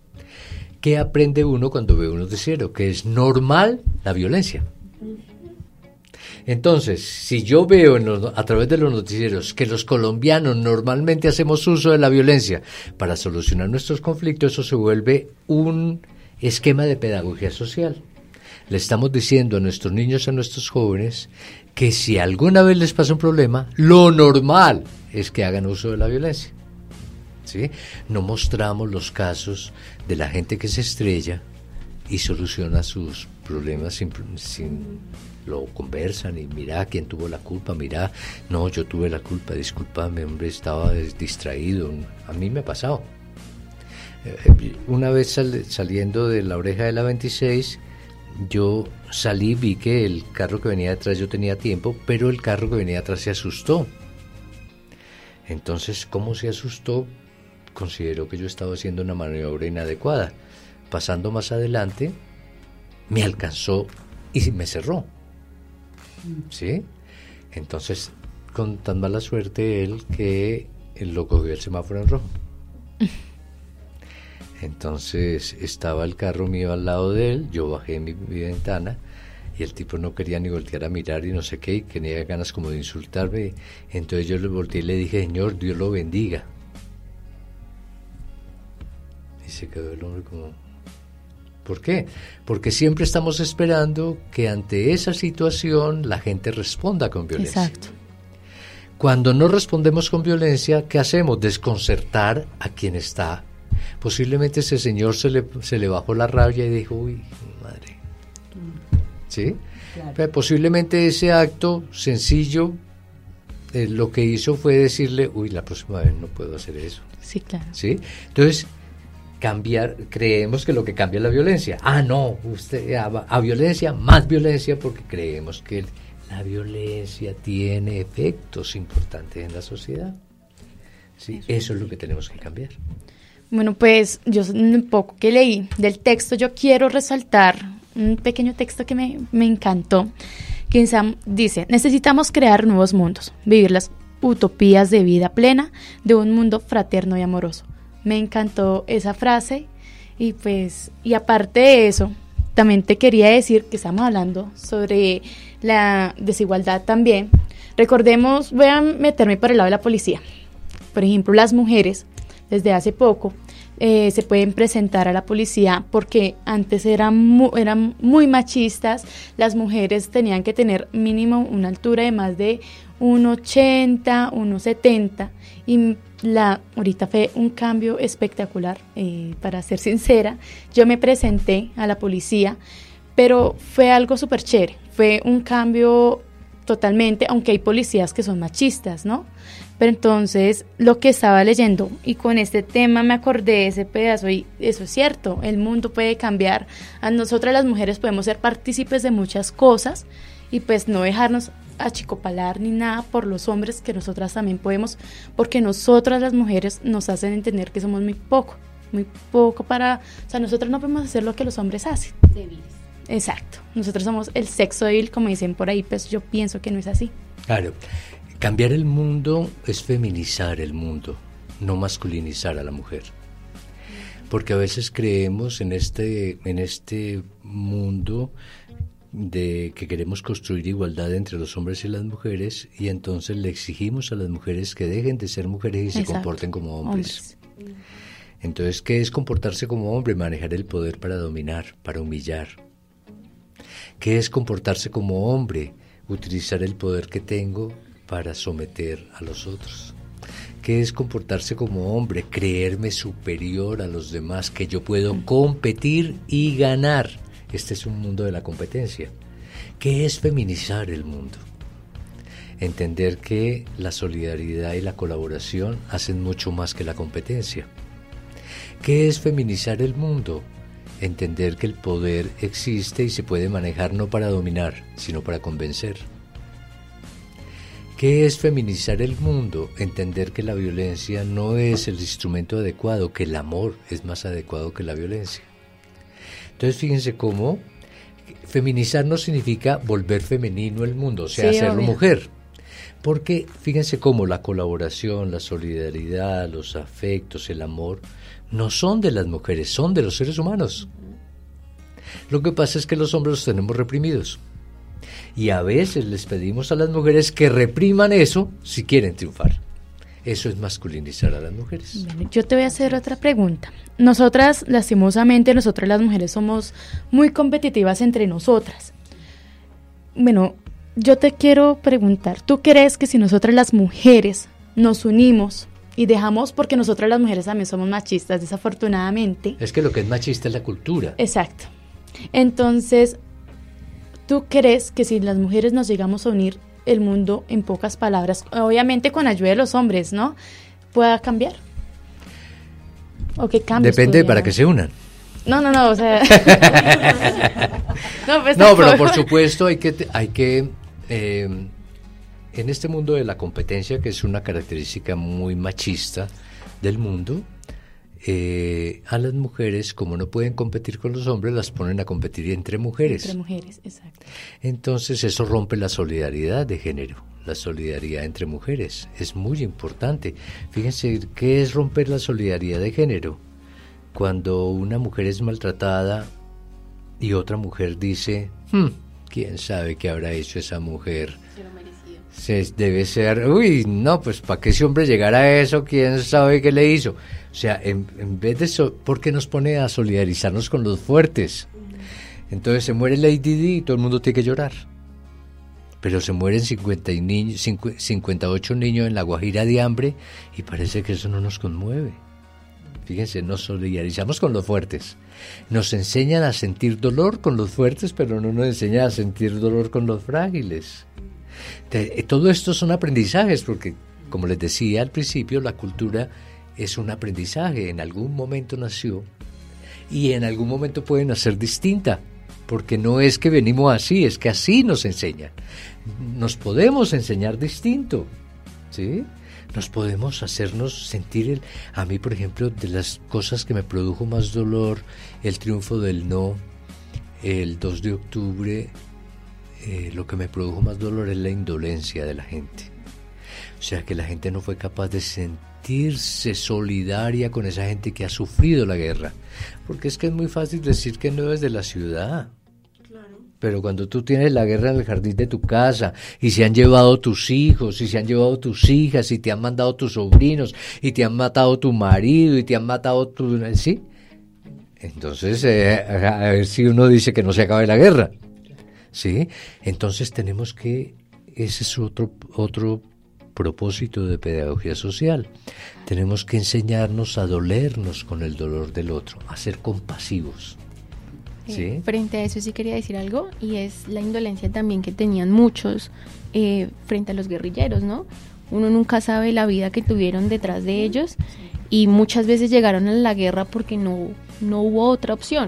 ¿Qué aprende uno cuando ve un noticiero? Que es normal la violencia. Entonces, si yo veo en los, a través de los noticieros que los colombianos normalmente hacemos uso de la violencia para solucionar nuestros conflictos, eso se vuelve un esquema de pedagogía social. Le estamos diciendo a nuestros niños, a nuestros jóvenes, que si alguna vez les pasa un problema, lo normal es que hagan uso de la violencia. ¿Sí? No mostramos los casos de la gente que se estrella y soluciona sus problemas sin, sin lo conversan y mira quién tuvo la culpa, mira, no, yo tuve la culpa, discúlpame, hombre, estaba distraído. A mí me ha pasado. Una vez sal, saliendo de la oreja de la veintiséis, yo salí, vi que el carro que venía detrás, yo tenía tiempo, pero el carro que venía atrás se asustó. Entonces, ¿cómo se asustó? Consideró que yo estaba haciendo una maniobra inadecuada. Pasando más adelante, me alcanzó y me cerró. ¿Sí? Entonces, con tan mala suerte él que él lo cogió el semáforo en rojo. Entonces estaba el carro mío al lado de él, yo bajé mi, mi ventana y el tipo no quería ni voltear a mirar y no sé qué, y tenía ganas como de insultarme. Entonces yo le volteé y le dije, Señor, Dios lo bendiga. Y se quedó el hombre como... ¿Por qué? Porque siempre estamos esperando que ante esa situación la gente responda con violencia. Exacto. Cuando no respondemos con violencia, ¿qué hacemos? Desconcertar a quien está. Posiblemente ese señor se le, se le bajó la rabia y dijo, uy, madre. ¿Sí? Claro. Pero posiblemente ese acto sencillo, eh, lo que hizo fue decirle, uy, la próxima vez no puedo hacer eso. Sí, claro. ¿Sí? Entonces, cambiar, creemos que lo que cambia es la violencia. Ah, no, usted a, a violencia, más violencia, porque creemos que la violencia tiene efectos importantes en la sociedad. ¿Sí? Eso, eso es lo que tenemos que cambiar. Bueno, pues yo un poco que leí del texto, yo quiero resaltar un pequeño texto que me, me encantó, que dice, necesitamos crear nuevos mundos, vivir las utopías de vida plena de un mundo fraterno y amoroso. Me encantó esa frase y pues, y aparte de eso, también te quería decir que estamos hablando sobre la desigualdad también, Recordemos, voy a meterme por el lado de la policía. Por ejemplo, las mujeres, desde hace poco, eh, se pueden presentar a la policía porque antes eran, mu eran muy machistas. Las mujeres tenían que tener mínimo una altura de más de uno ochenta, uno setenta, y la, ahorita fue un cambio espectacular, eh, para ser sincera. Yo me presenté a la policía, pero fue algo súper chévere, fue un cambio totalmente, aunque hay policías que son machistas, ¿no? Pero entonces lo que estaba leyendo y con este tema me acordé de ese pedazo, y eso es cierto, el mundo puede cambiar, a nosotras las mujeres podemos ser partícipes de muchas cosas y pues no dejarnos achicopalar ni nada por los hombres, que nosotras también podemos, porque nosotras las mujeres nos hacen entender que somos muy poco, muy poco para, o sea, nosotros no podemos hacer lo que los hombres hacen. Débiles. Exacto, nosotros somos el sexo débil, como dicen por ahí, pues yo pienso que no es así. Claro, cambiar el mundo es feminizar el mundo, no masculinizar a la mujer. Porque a veces creemos en este, en este mundo de que queremos construir igualdad entre los hombres y las mujeres, y entonces le exigimos a las mujeres que dejen de ser mujeres y se Exacto. comporten como hombres. Hombres. Entonces, ¿qué es comportarse como hombre? Manejar el poder para dominar, para humillar. ¿Qué es comportarse como hombre? Utilizar el poder que tengo para someter a los otros. ¿Qué es comportarse como hombre? Creerme superior a los demás, que yo puedo competir y ganar. Este es un mundo de la competencia. ¿Qué es feminizar el mundo? Entender que la solidaridad y la colaboración hacen mucho más que la competencia. ¿Qué es feminizar el mundo? Entender que el poder existe y se puede manejar no para dominar, sino para convencer. ¿Qué es feminizar el mundo? Entender que la violencia no es el instrumento adecuado, que el amor es más adecuado que la violencia. Entonces fíjense cómo feminizar no significa volver femenino el mundo, o sea, Sí, hacerlo obvio. mujer. Porque fíjense cómo la colaboración, la solidaridad, los afectos, el amor, no son de las mujeres, son de los seres humanos. Lo que pasa es que los hombres los tenemos reprimidos. Y a veces les pedimos a las mujeres que repriman eso si quieren triunfar. Eso es masculinizar a las mujeres. Bueno, yo te voy a hacer otra pregunta. Nosotras, lastimosamente, nosotras las mujeres somos muy competitivas entre nosotras. Bueno, yo te quiero preguntar, ¿tú crees que si nosotras las mujeres nos unimos y dejamos, porque nosotras las mujeres también somos machistas, desafortunadamente? Es que lo que es machista es la cultura. Exacto. Entonces, ¿tú crees que si las mujeres nos llegamos a unir, el mundo, en pocas palabras, obviamente con ayuda de los hombres, ¿no?, pueda cambiar? ¿O qué cambios Depende podría para haber? que se unan. No, no, no, o sea... no, pues, No, pero tampoco. por supuesto hay que, hay que eh, en este mundo de la competencia, que es una característica muy machista del mundo, eh, a las mujeres, como no pueden competir con los hombres, las ponen a competir entre mujeres. Entre mujeres, exacto. Entonces eso rompe la solidaridad de género, la solidaridad entre mujeres. Es muy importante. Fíjense, ¿qué es romper la solidaridad de género? Cuando una mujer es maltratada y otra mujer dice, hmm, ¿quién sabe qué habrá hecho esa mujer? Se lo merecido. Se, debe ser, uy, no, pues para que ese hombre llegara a eso, quién sabe qué le hizo. O sea, en, en vez de eso, ¿por qué nos pone a solidarizarnos con los fuertes? Entonces se muere Lady Di y todo el mundo tiene que llorar. Pero se mueren cincuenta y niños, cincuenta y ocho niños en La Guajira de hambre y parece que eso no nos conmueve. Fíjense, nos solidarizamos con los fuertes. Nos enseñan a sentir dolor con los fuertes, pero no nos enseñan a sentir dolor con los frágiles. Te, todo esto son aprendizajes, porque, como les decía al principio, la cultura es un aprendizaje. En algún momento nació y en algún momento puede nacer distinta, porque no es que venimos así, es que así nos enseñan. Nos podemos enseñar distinto, ¿sí? Nos podemos hacernos sentir, el, a mí por ejemplo, de las cosas que me produjo más dolor, el triunfo del no, el dos de octubre, eh, lo que me produjo más dolor es la indolencia de la gente. O sea, que la gente no fue capaz de sentirse solidaria con esa gente que ha sufrido la guerra. Porque es que es muy fácil decir que no es de la ciudad. Claro. pero cuando tú tienes la guerra en el jardín de tu casa y se han llevado tus hijos y se han llevado tus hijas y te han mandado tus sobrinos y te han matado tu marido y te han matado tu... ¿sí? Entonces, eh, a ver si uno dice que no se acabe la guerra, ¿sí? Entonces tenemos que... Ese es otro, otro propósito de pedagogía social. Tenemos que enseñarnos a dolernos con el dolor del otro, a ser compasivos. ¿Sí? Eh, frente a eso sí quería decir algo, y es la indolencia también que tenían muchos eh, frente a los guerrilleros, ¿no? Uno nunca sabe la vida que tuvieron detrás de ellos, y muchas veces llegaron a la guerra porque no, no hubo otra opción.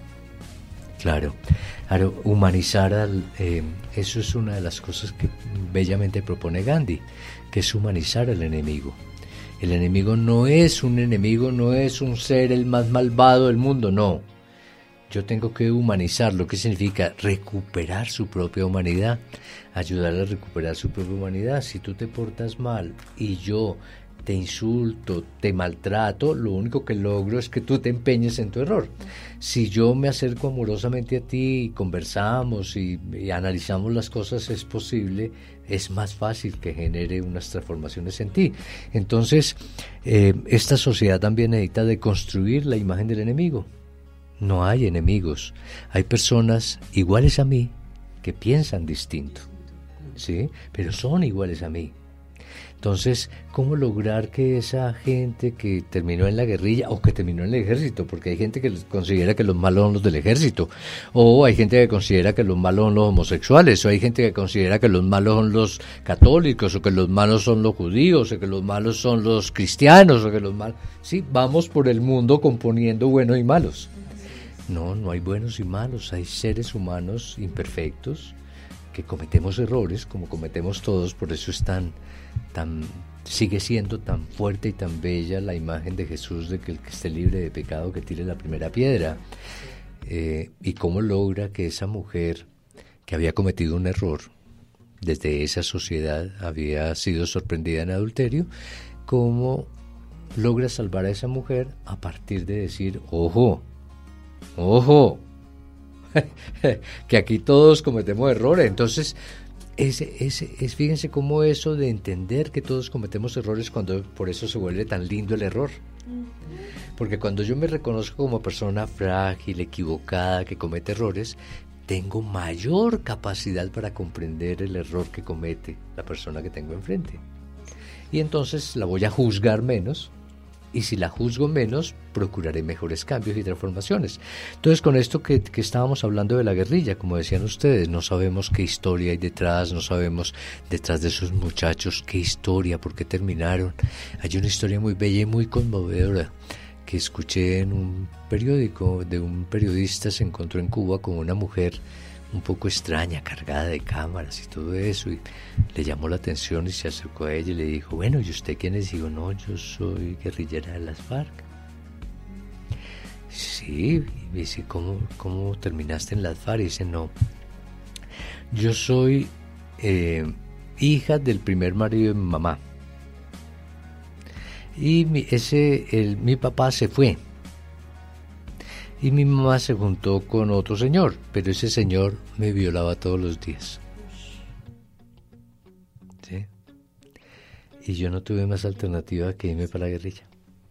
Claro, claro, humanizar al, eh, eso es una de las cosas que bellamente propone Gandhi, que es humanizar al enemigo. El enemigo no es un enemigo, no es un ser el más malvado del mundo, no. Yo tengo que humanizarlo, que significa recuperar su propia humanidad, ayudarle a recuperar su propia humanidad. Si tú te portas mal y yo te insulto, te maltrato, lo único que logro es que tú te empeñes en tu error. Si yo me acerco amorosamente a ti y conversamos y, y analizamos las cosas, es posible, es más fácil que genere unas transformaciones en ti. Entonces, eh, esta sociedad también necesita de construir la imagen del enemigo. No hay enemigos, hay personas iguales a mí que piensan distinto, ¿sí? Pero son iguales a mí. Entonces, ¿cómo lograr que esa gente que terminó en la guerrilla o que terminó en el ejército? Porque hay gente que considera que los malos son los del ejército, o hay gente que considera que los malos son los homosexuales, o hay gente que considera que los malos son los católicos, o que los malos son los judíos, o que los malos son los cristianos, o que los malos... Sí, vamos por el mundo componiendo buenos y malos. No, no hay buenos y malos, hay seres humanos imperfectos que cometemos errores, como cometemos todos, por eso es tan, tan, sigue siendo tan fuerte y tan bella la imagen de Jesús de que el que esté libre de pecado que tire la primera piedra. Eh, y cómo logra que esa mujer que había cometido un error, desde esa sociedad había sido sorprendida en adulterio, cómo logra salvar a esa mujer a partir de decir, ojo, Ojo, que aquí todos cometemos errores. Entonces, ese, ese, es, fíjense cómo eso de entender que todos cometemos errores, cuando por eso se vuelve tan lindo el error. Porque cuando yo me reconozco como persona frágil, equivocada, que comete errores, tengo mayor capacidad para comprender el error que comete la persona que tengo enfrente. Y entonces la voy a juzgar menos. Y si la juzgo menos, procuraré mejores cambios y transformaciones. Entonces, con esto que, que estábamos hablando de la guerrilla, como decían ustedes, no sabemos qué historia hay detrás, no sabemos detrás de esos muchachos qué historia, por qué terminaron. Hay una historia muy bella y muy conmovedora que escuché en un periódico de un periodista. Se encontró en Cuba con una mujer un poco extraña, cargada de cámaras y todo eso, y le llamó la atención y se acercó a ella y le dijo, bueno, ¿y usted quién es? Y digo, no, yo soy guerrillera de las FARC. Sí, y dice, ¿cómo, cómo terminaste en las FARC? Y dice, no, yo soy eh, hija del primer marido de mi mamá, y mi, ese, el, mi papá se fue, y mi mamá se juntó con otro señor, pero ese señor me violaba todos los días. ¿Sí? Y yo no tuve más alternativa que irme para la guerrilla.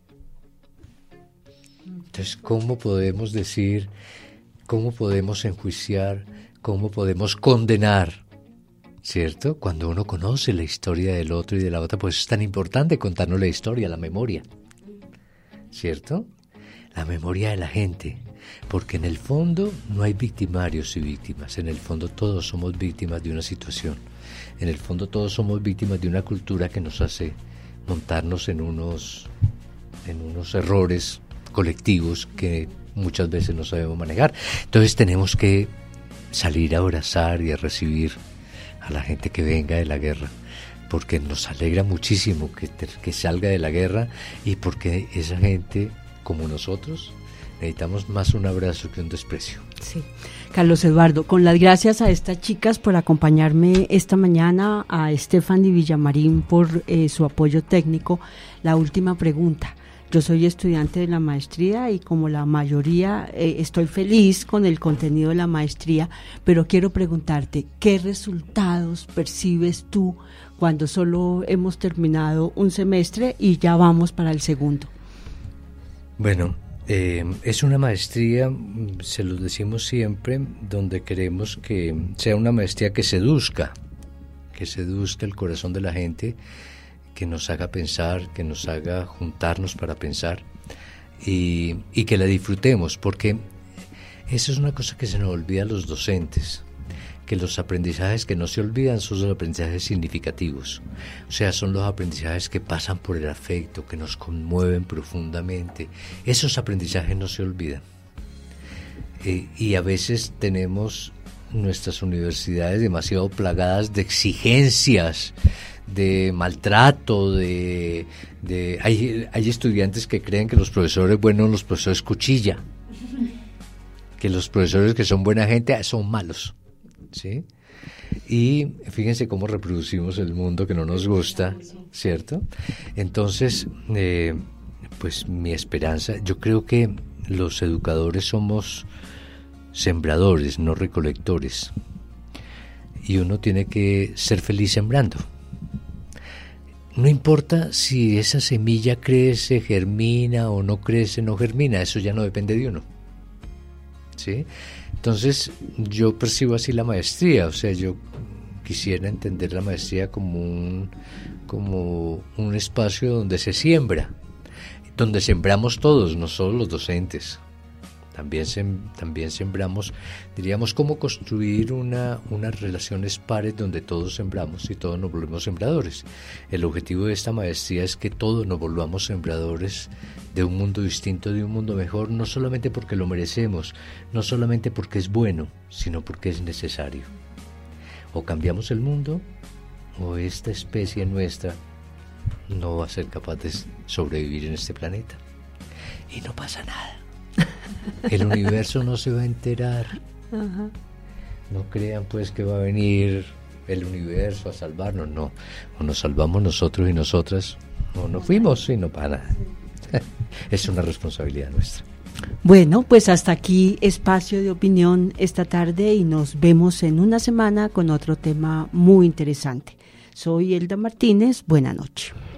Entonces, ¿cómo podemos decir, cómo podemos enjuiciar, cómo podemos condenar? ¿Cierto? Cuando uno conoce la historia del otro y de la otra, pues es tan importante contarnos la historia, la memoria. ¿Cierto? La memoria de la gente, porque en el fondo no hay victimarios y víctimas, en el fondo todos somos víctimas de una situación, en el fondo todos somos víctimas de una cultura que nos hace montarnos en unos, en unos errores colectivos que muchas veces no sabemos manejar. Entonces tenemos que salir a abrazar y a recibir a la gente que venga de la guerra, porque nos alegra muchísimo que, que salga de la guerra, y porque esa gente, como nosotros, necesitamos más un abrazo que un desprecio. Sí. Carlos Eduardo, con las gracias a estas chicas por acompañarme esta mañana, a Stephanie Villamarín por eh, su apoyo técnico. La última pregunta, Yo soy estudiante de la maestría y como la mayoría eh, estoy feliz con el contenido de la maestría, pero quiero preguntarte, ¿qué resultados percibes tú cuando solo hemos terminado un semestre y ya vamos para el segundo? Bueno, eh, es una maestría, se lo decimos siempre, donde queremos que sea una maestría que seduzca, que seduzca el corazón de la gente, que nos haga pensar, que nos haga juntarnos para pensar y, y que la disfrutemos, porque eso es una cosa que se nos olvida a los docentes, que los aprendizajes que no se olvidan son los aprendizajes significativos, o sea, son los aprendizajes que pasan por el afecto, que nos conmueven profundamente. Esos aprendizajes no se olvidan. Eh, y a veces tenemos nuestras universidades demasiado plagadas de exigencias, de maltrato, de, de hay, hay estudiantes que creen que los profesores buenos, los profesores cuchilla, que los profesores que son buena gente son malos, ¿sí? Y fíjense cómo reproducimos el mundo que no nos gusta, ¿cierto? Entonces, eh, pues mi esperanza, yo creo que los educadores somos sembradores, no recolectores, y uno tiene que ser feliz sembrando. No importa si esa semilla crece, germina o no crece, no germina, eso ya no depende de uno, ¿sí? Entonces yo percibo así la maestría, o sea, yo quisiera entender la maestría como un, como un espacio donde se siembra, donde sembramos todos, no solo los docentes. También, sem, también sembramos, diríamos, cómo construir una, unas relaciones pares donde todos sembramos y todos nos volvemos sembradores. El objetivo de esta maestría es que todos nos volvamos sembradores de un mundo distinto, de un mundo mejor, no solamente porque lo merecemos, no solamente porque es bueno, sino porque es necesario. O cambiamos el mundo, o esta especie nuestra no va a ser capaz de sobrevivir en este planeta. Y no pasa nada. El universo no se va a enterar. Ajá. No crean pues que va a venir el universo a salvarnos, no. O nos salvamos nosotros y nosotras, o nos fuimos y no para nada. Es una responsabilidad nuestra. Bueno, pues hasta aquí Espacio de Opinión esta tarde y nos vemos en una semana con otro tema muy interesante. Soy Elda Martínez, buena noche.